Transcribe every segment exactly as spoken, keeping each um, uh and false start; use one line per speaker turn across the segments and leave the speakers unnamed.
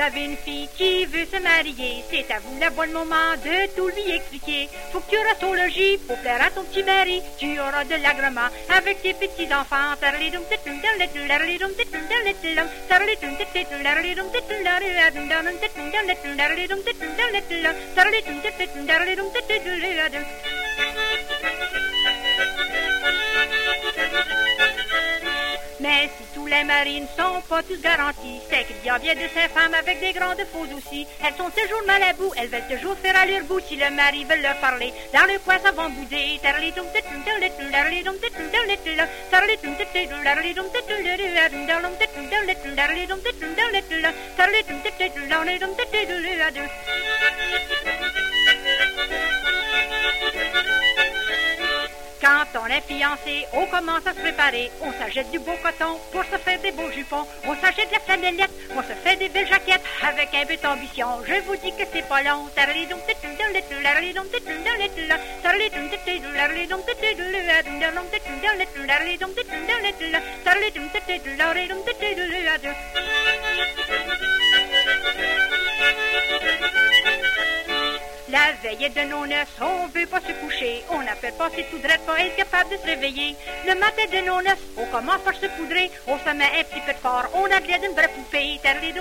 avez une fille qui veut se marier, c'est à vous le bon moment de tout lui expliquer. Faut que tu restes au logis pour plaire à ton petit mari. Tu auras de l'agrément avec tes petits enfants. Mais si tous les maris ne sont pas tous garantis, c'est qu'il y a bien de ces femmes avec des grandes fausses aussi. Elles sont toujours mal à bout, elles veulent toujours faire à leur bout. Si le mari veut leur parler, dans le coin ça va bouder. Quand on est fiancé, on commence à se préparer. On s'achète du beau coton pour se faire des beaux jupons. On s'achète de la flanellette, on se fait des belles jaquettes avec un peu d'ambition. Je vous dis que c'est pas long. La veille de nos noces, on veut pas se coucher. On appelle pas c'est tout droit pas être capable de se réveiller. Le matin de nos noces, on commence par se poudrer. On se met un petit peu de fort, on a de l'air d'une vraie poupée.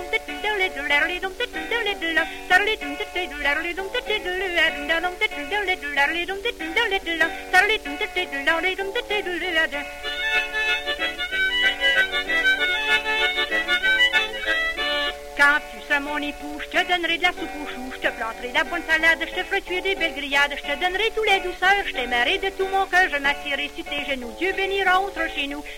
Quand tu seras mon époux, je te donnerai de la soupe aux choux, je te planterai de la bonne salade, je te ferai tuer des belles grillades, je te donnerai tous les douceurs, je t'aimerai de tout mon cœur, je m'attierai sur tes genoux, Dieu bénira entre chez nous.